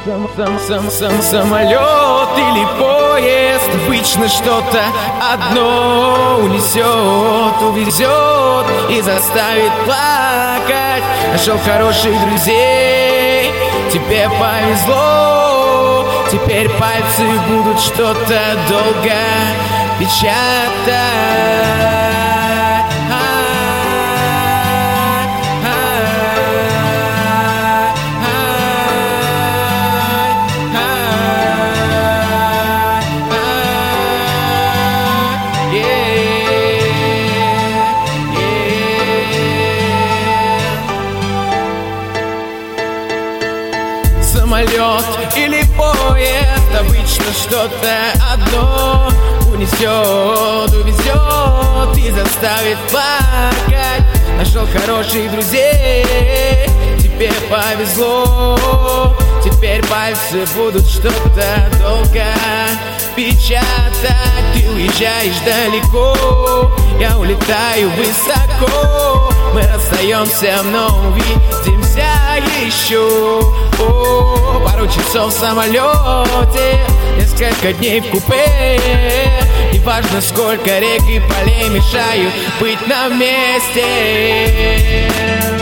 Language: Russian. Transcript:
Самолет или поезд, обычно что-то одно унесет, увезет и заставит плакать. Нашел хороших друзей, тебе повезло. Теперь пальцы будут что-то долго печатать. Самолет или поезд, обычно что-то одно унесет, увезет и заставит плакать. Нашел хороших друзей, тебе повезло. Теперь пальцы будут что-то долго печатать. Ты уезжаешь далеко, я улетаю высоко. Мы расстаемся, но увидимся еще. Пару часов в самолете, несколько дней в купе. Неважно, сколько рек и полей мешают быть на месте.